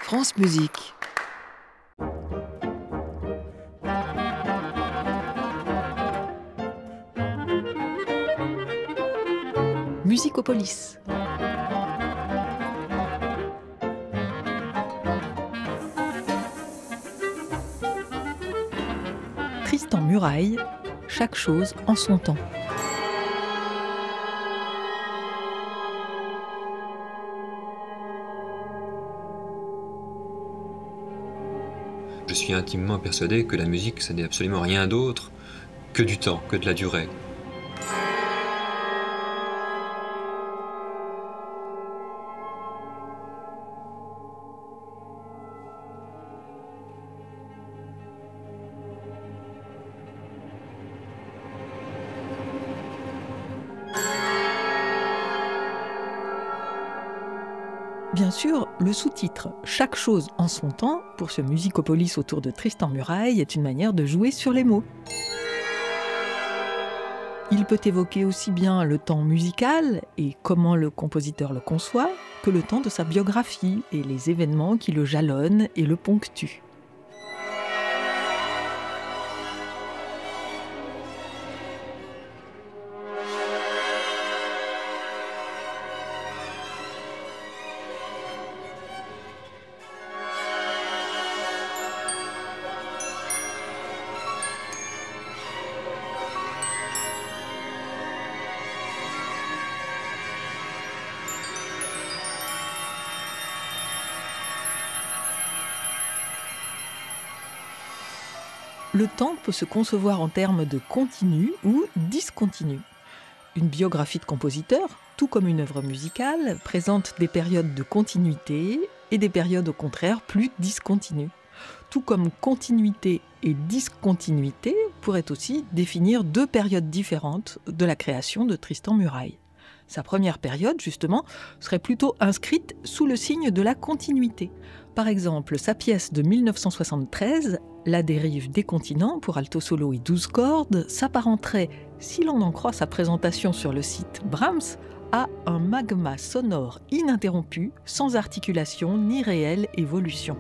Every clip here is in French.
France Musique. Musicopolis. Tristan Murail, chaque chose en son temps. Je suis intimement persuadé que la musique, ce n'est absolument rien d'autre que du temps, que de la durée. Bien sûr, le sous-titre « Chaque chose en son temps » pour ce Musicopolis autour de Tristan Murail est une manière de jouer sur les mots. Il peut évoquer aussi bien le temps musical et comment le compositeur le conçoit, que le temps de sa biographie et les événements qui le jalonnent et le ponctuent. Le temps peut se concevoir en termes de continu ou discontinu. Une biographie de compositeur, tout comme une œuvre musicale, présente des périodes de continuité et des périodes au contraire plus discontinues. Tout comme continuité et discontinuité pourraient aussi définir deux périodes différentes de la création de Tristan Murail. Sa première période, justement, serait plutôt inscrite sous le signe de la continuité. Par exemple, sa pièce de 1973, La dérive des continents pour alto solo et 12 cordes, s'apparenterait, si l'on en croit sa présentation sur le site Brahms, à un magma sonore ininterrompu, sans articulation ni réelle évolution.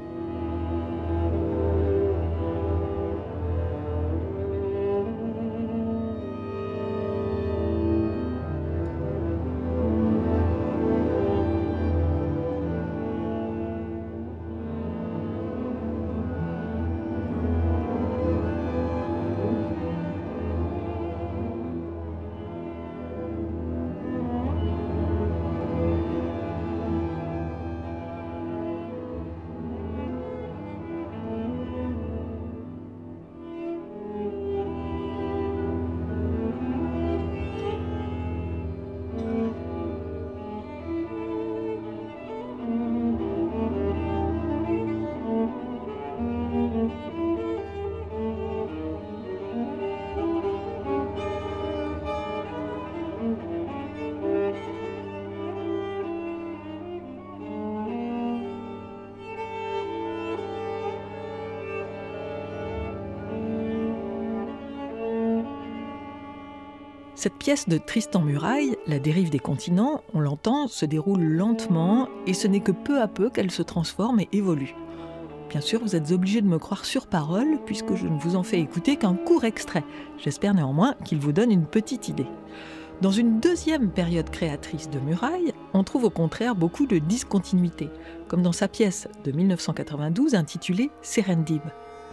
Cette pièce de Tristan Murail, La dérive des continents, on l'entend, se déroule lentement et ce n'est que peu à peu qu'elle se transforme et évolue. Bien sûr, vous êtes obligés de me croire sur parole puisque je ne vous en fais écouter qu'un court extrait. J'espère néanmoins qu'il vous donne une petite idée. Dans une deuxième période créatrice de Murail, on trouve au contraire beaucoup de discontinuité, comme dans sa pièce de 1992 intitulée Serendib.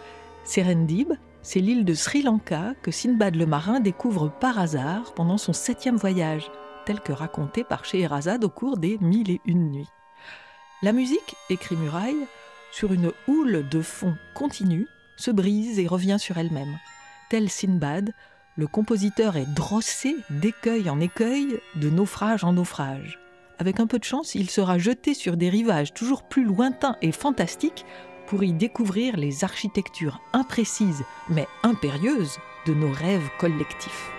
Serendib, c'est l'île de Sri Lanka que Sinbad le marin découvre par hasard pendant son 7e voyage, tel que raconté par Scheherazade au cours des 1001 nuits. La musique, écrit Murail, sur une houle de fond continue, se brise et revient sur elle-même. Tel Sinbad, le compositeur est drossé d'écueil en écueil, de naufrage en naufrage. Avec un peu de chance, il sera jeté sur des rivages toujours plus lointains et fantastiques pour y découvrir les architectures imprécises mais impérieuses de nos rêves collectifs.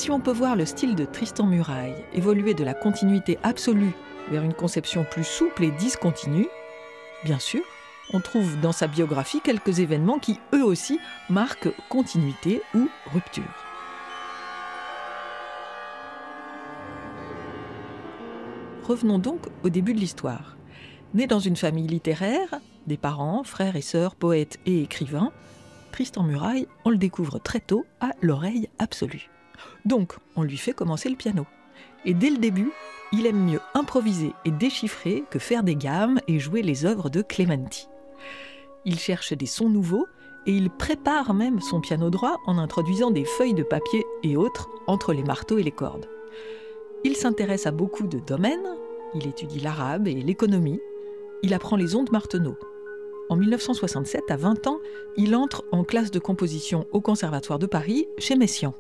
si on peut voir le style de Tristan Murail évoluer de la continuité absolue vers une conception plus souple et discontinue, bien sûr, on trouve dans sa biographie quelques événements qui, eux aussi, marquent continuité ou rupture. Revenons donc au début de l'histoire. Né dans une famille littéraire, des parents, frères et sœurs, poètes et écrivains, Tristan Murail, on le découvre très tôt, à l'oreille absolue. Donc, on lui fait commencer le piano. Et dès le début, il aime mieux improviser et déchiffrer que faire des gammes et jouer les œuvres de Clementi. Il cherche des sons nouveaux et il prépare même son piano droit en introduisant des feuilles de papier et autres entre les marteaux et les cordes. Il s'intéresse à beaucoup de domaines, il étudie l'arabe et l'économie, il apprend les ondes Martenot. En 1967, à 20 ans, il entre en classe de composition au Conservatoire de Paris chez Messiaen.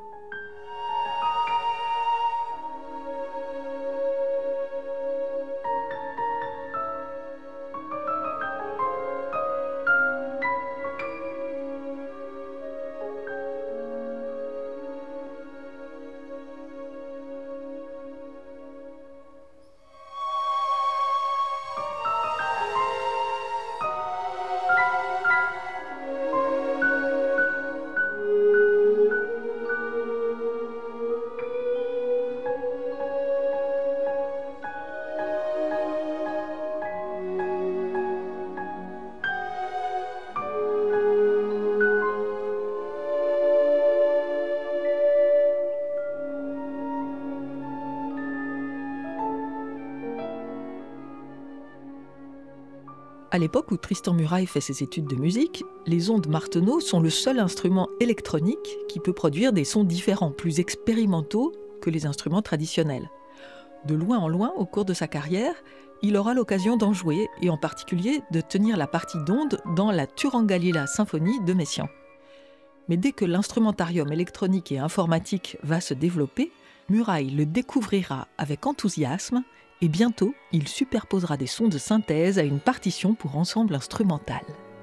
À l'époque où Tristan Murail fait ses études de musique, les ondes Martenot sont le seul instrument électronique qui peut produire des sons différents, plus expérimentaux que les instruments traditionnels. De loin en loin, au cours de sa carrière, il aura l'occasion d'en jouer, et en particulier de tenir la partie d'onde dans la Turangalila Symphonie de Messiaen. Mais dès que l'instrumentarium électronique et informatique va se développer, Murail le découvrira avec enthousiasme et bientôt, il superposera des sons de synthèse à une partition pour ensemble instrumental.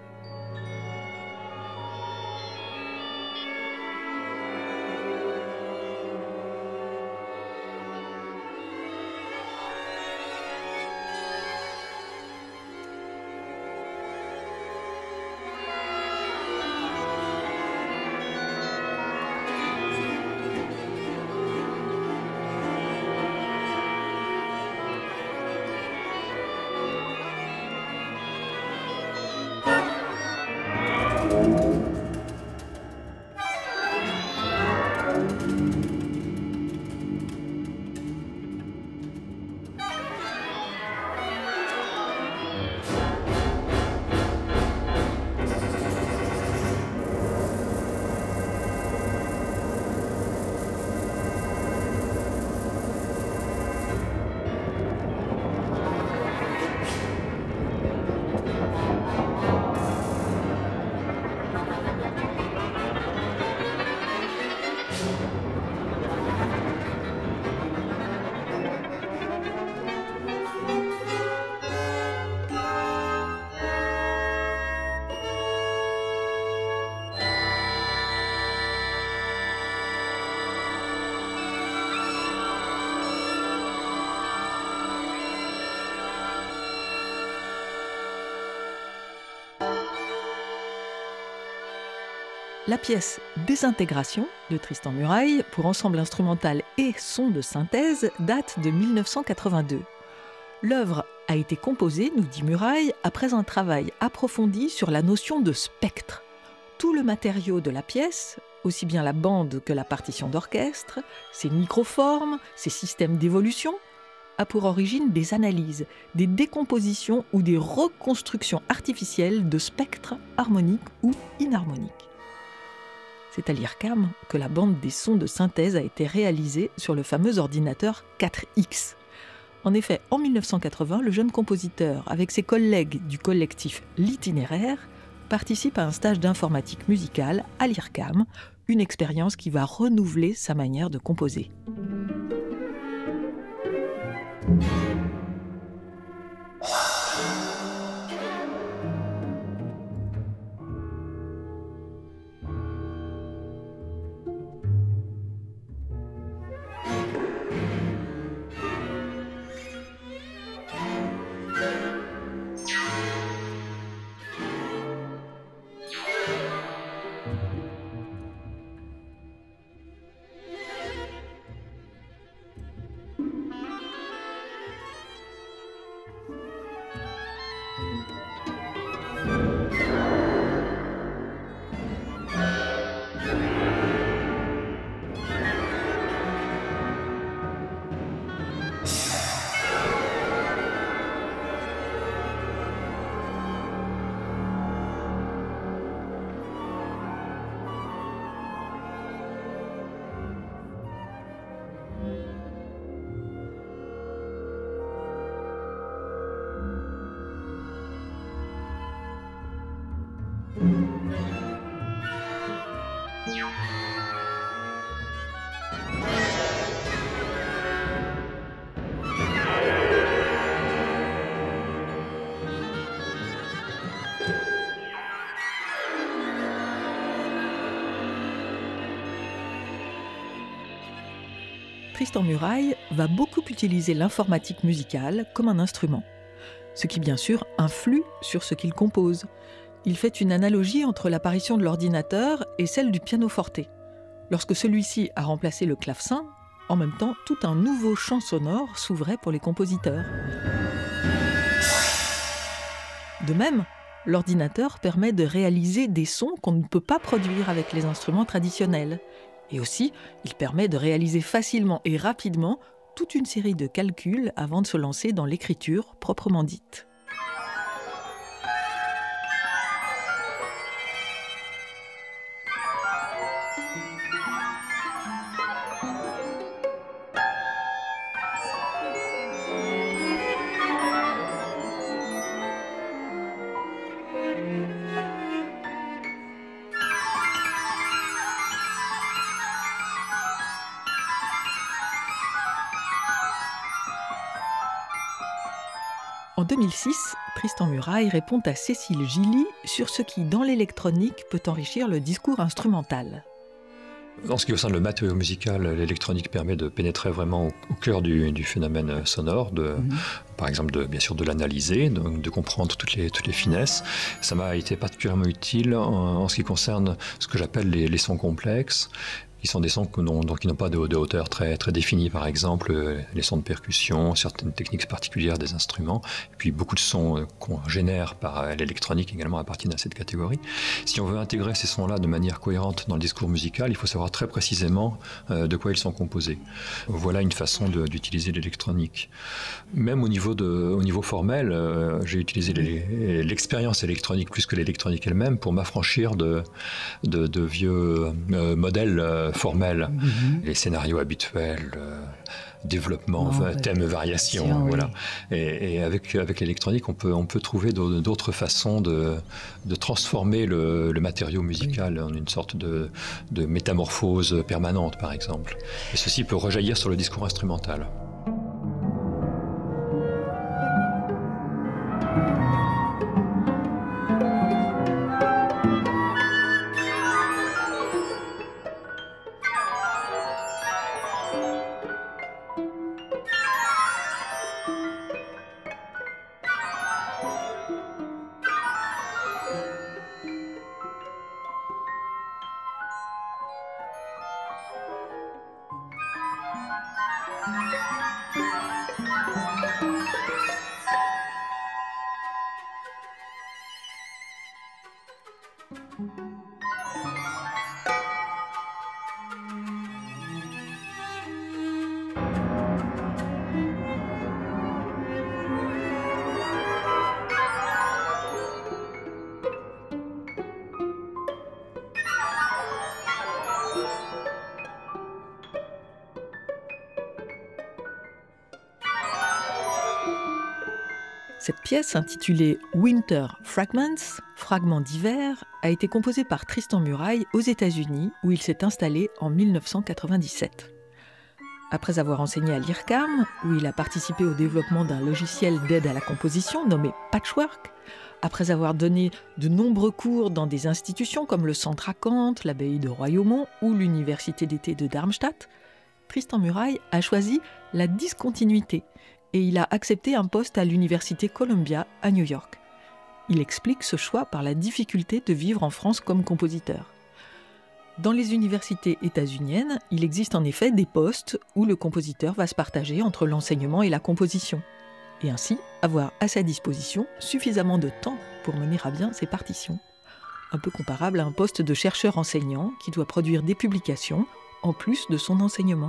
La pièce Désintégration de Tristan Murail pour ensemble instrumental et son de synthèse date de 1982. L'œuvre a été composée, nous dit Murail, après un travail approfondi sur la notion de spectre. Tout le matériau de la pièce, aussi bien la bande que la partition d'orchestre, ses microformes, ses systèmes d'évolution, a pour origine des analyses, des décompositions ou des reconstructions artificielles de spectres harmoniques ou inharmoniques. C'est à l'IRCAM que la bande des sons de synthèse a été réalisée sur le fameux ordinateur 4X. En effet, en 1980, le jeune compositeur, avec ses collègues du collectif L'Itinéraire, participe à un stage d'informatique musicale à l'IRCAM, une expérience qui va renouveler sa manière de composer. Tristan Murail va beaucoup utiliser l'informatique musicale comme un instrument, ce qui bien sûr influe sur ce qu'il compose. Il fait une analogie entre l'apparition de l'ordinateur et celle du pianoforte. Lorsque celui-ci a remplacé le clavecin, en même temps, tout un nouveau champ sonore s'ouvrait pour les compositeurs. De même, l'ordinateur permet de réaliser des sons qu'on ne peut pas produire avec les instruments traditionnels. Et aussi, il permet de réaliser facilement et rapidement toute une série de calculs avant de se lancer dans l'écriture proprement dite. En 2006, Tristan Murail répond à Cécile Gilly sur ce qui, dans l'électronique, peut enrichir le discours instrumental. En ce qui concerne le matériau musical, l'électronique permet de pénétrer vraiment au cœur du phénomène sonore, par exemple bien sûr de l'analyser, de comprendre toutes les finesses. Ça m'a été particulièrement utile en ce qui concerne ce que j'appelle les sons complexes, qui sont des sons qui n'ont pas de hauteur très, très définie, par exemple les sons de percussion, certaines techniques particulières des instruments, et puis beaucoup de sons qu'on génère par l'électronique également appartiennent à cette catégorie. Si on veut intégrer ces sons-là de manière cohérente dans le discours musical, il faut savoir très précisément de quoi ils sont composés. Voilà une façon d'utiliser l'électronique. Même au niveau formel, j'ai utilisé l'expérience électronique plus que l'électronique elle-même pour m'affranchir de vieux modèles formels, les scénarios habituels, développement, thème, variation, voilà. Oui. Et avec l'électronique, on peut trouver d'autres façons de transformer le matériau musical en une sorte de métamorphose permanente, par exemple. Et ceci peut rejaillir sur le discours instrumental. Cette pièce, intitulée Winter Fragments, Fragments d'hiver, a été composée par Tristan Murail aux États-Unis, où il s'est installé en 1997. Après avoir enseigné à l'IRCAM, où il a participé au développement d'un logiciel d'aide à la composition nommé Patchwork, après avoir donné de nombreux cours dans des institutions comme le Centre Acanthe, l'abbaye de Royaumont ou l'université d'été de Darmstadt, Tristan Murail a choisi la discontinuité et il a accepté un poste à l'université Columbia à New York. Il explique ce choix par la difficulté de vivre en France comme compositeur. Dans les universités états-uniennes, il existe en effet des postes où le compositeur va se partager entre l'enseignement et la composition, et ainsi avoir à sa disposition suffisamment de temps pour mener à bien ses partitions. Un peu comparable à un poste de chercheur-enseignant qui doit produire des publications en plus de son enseignement.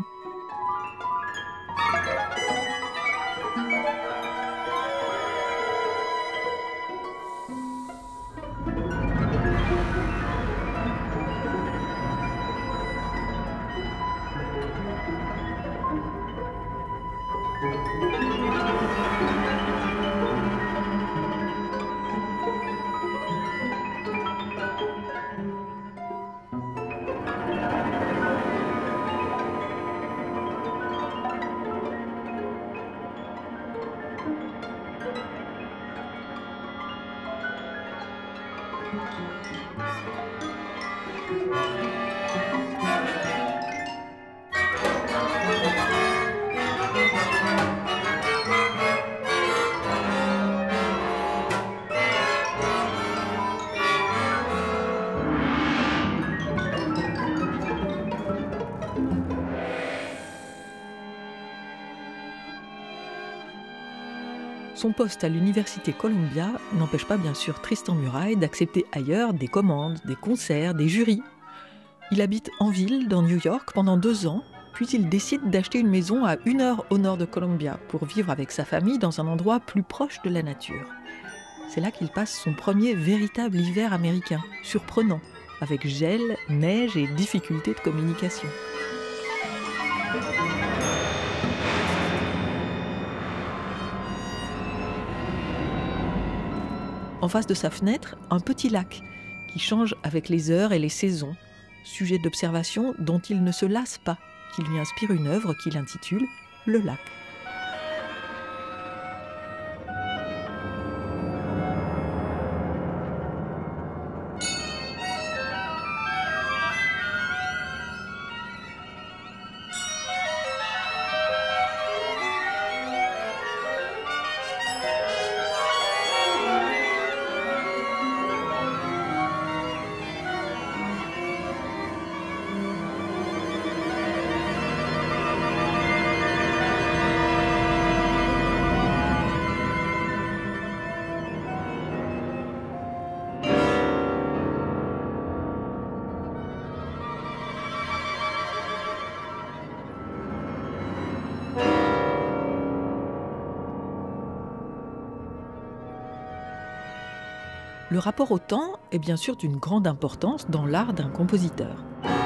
Son poste à l'université Columbia n'empêche pas bien sûr Tristan Murail d'accepter ailleurs des commandes, des concerts, des jurys. Il habite en ville, dans New York, pendant 2 ans, puis il décide d'acheter une maison à 1 heure au nord de Columbia pour vivre avec sa famille dans un endroit plus proche de la nature. C'est là qu'il passe son premier véritable hiver américain, surprenant, avec gel, neige et difficultés de communication. En face de sa fenêtre, un petit lac qui change avec les heures et les saisons, sujet d'observation dont il ne se lasse pas, qui lui inspire une œuvre qu'il intitule « Le lac ». Le rapport au temps est bien sûr d'une grande importance dans l'art d'un compositeur.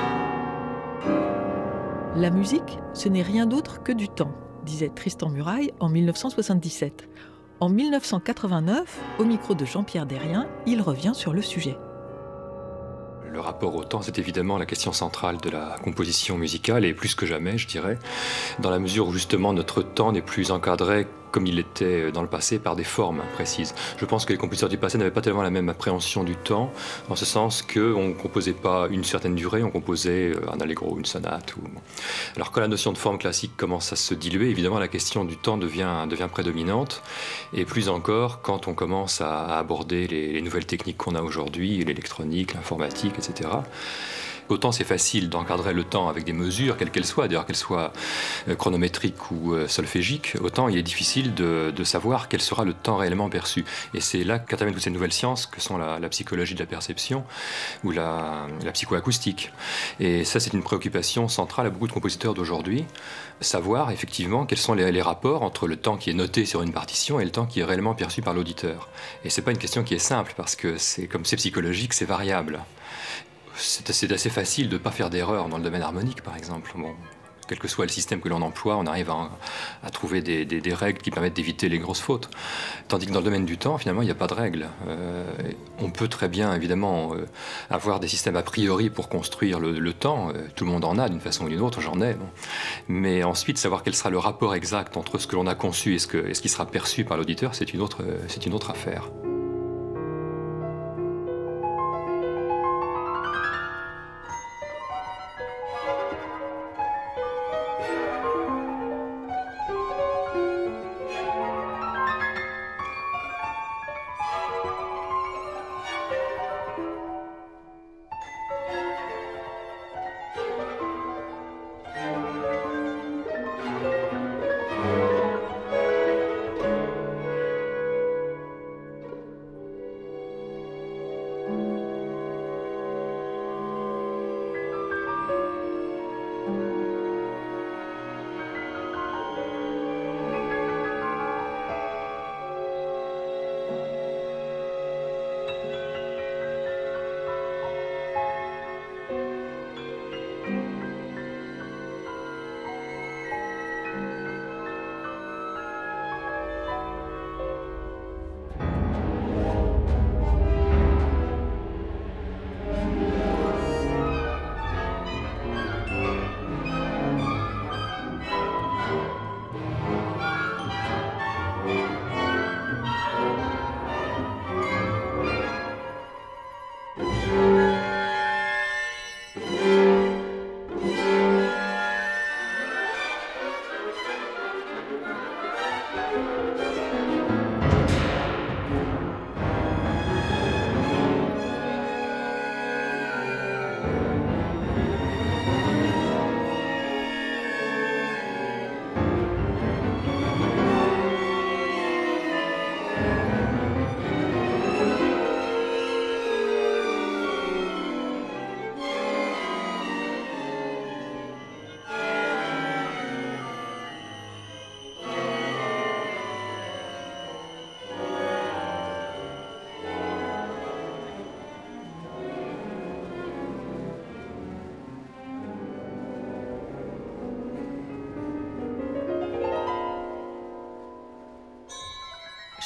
La musique, ce n'est rien d'autre que du temps, disait Tristan Murail en 1977. En 1989, au micro de Jean-Pierre Derrien, il revient sur le sujet. Le rapport au temps, c'est évidemment la question centrale de la composition musicale, et plus que jamais, je dirais, dans la mesure où justement notre temps n'est plus encadré comme il l'était dans le passé par des formes précises. Je pense que les compositeurs du passé n'avaient pas tellement la même appréhension du temps, en ce sens qu'on ne composait pas une certaine durée, on composait un allegro, une sonate. Alors quand la notion de forme classique commence à se diluer, évidemment la question du temps devient prédominante, et plus encore quand on commence à aborder les nouvelles techniques qu'on a aujourd'hui, l'électronique, l'informatique, etc. Autant c'est facile d'encadrer le temps avec des mesures, quelles qu'elles soient, d'ailleurs qu'elles soient chronométriques ou solfégiques, autant il est difficile de savoir quel sera le temps réellement perçu. Et c'est là qu'interviennent toutes ces nouvelles sciences que sont la psychologie de la perception ou la psychoacoustique. Et ça, c'est une préoccupation centrale à beaucoup de compositeurs d'aujourd'hui, savoir effectivement quels sont les rapports entre le temps qui est noté sur une partition et le temps qui est réellement perçu par l'auditeur. Et c'est pas une question qui est simple, parce que comme c'est psychologique, c'est variable. C'est assez facile de ne pas faire d'erreur dans le domaine harmonique, par exemple. Bon, quel que soit le système que l'on emploie, on arrive à trouver des règles qui permettent d'éviter les grosses fautes. Tandis que dans le domaine du temps, finalement, il n'y a pas de règles. On peut très bien, évidemment, avoir des systèmes a priori pour construire le temps. Tout le monde en a, d'une façon ou d'une autre, j'en ai. Bon. Mais ensuite, savoir quel sera le rapport exact entre ce que l'on a conçu et ce qui sera perçu par l'auditeur, c'est une autre affaire.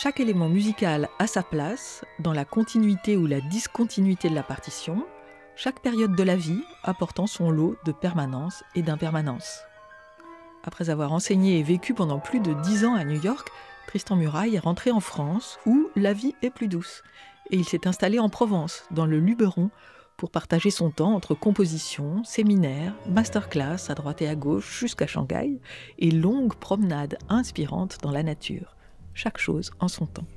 Chaque élément musical a sa place, dans la continuité ou la discontinuité de la partition, chaque période de la vie apportant son lot de permanence et d'impermanence. Après avoir enseigné et vécu pendant plus de 10 ans à New York, Tristan Murail est rentré en France, où la vie est plus douce. Et il s'est installé en Provence, dans le Luberon, pour partager son temps entre compositions, séminaires, masterclass à droite et à gauche jusqu'à Shanghai, et longues promenades inspirantes dans la nature. Chaque chose en son temps.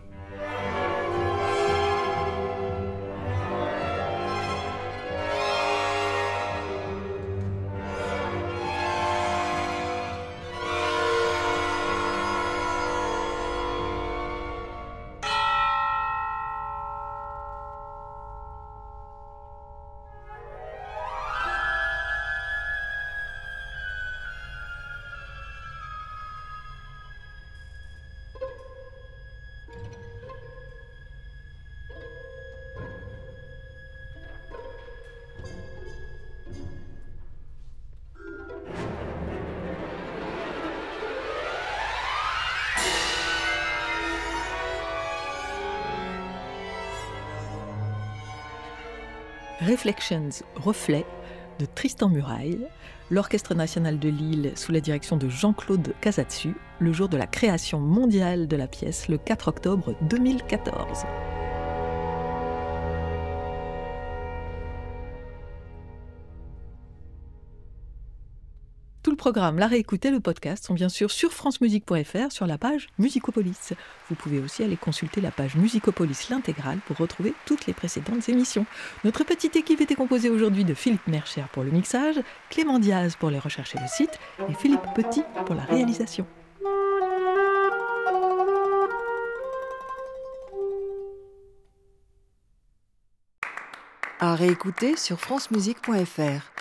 Reflections, reflets, de Tristan Murail, l'Orchestre national de Lille sous la direction de Jean-Claude Casatsu, le jour de la création mondiale de la pièce, le 4 octobre 2014. Tout le programme, la réécoute et le podcast sont bien sûr sur francemusique.fr sur la page Musicopolis. Vous pouvez aussi aller consulter la page Musicopolis l'intégrale pour retrouver toutes les précédentes émissions. Notre petite équipe était composée aujourd'hui de Philippe Mercher pour le mixage, Clément Diaz pour les recherches et le site et Philippe Petit pour la réalisation. À réécouter sur francemusique.fr.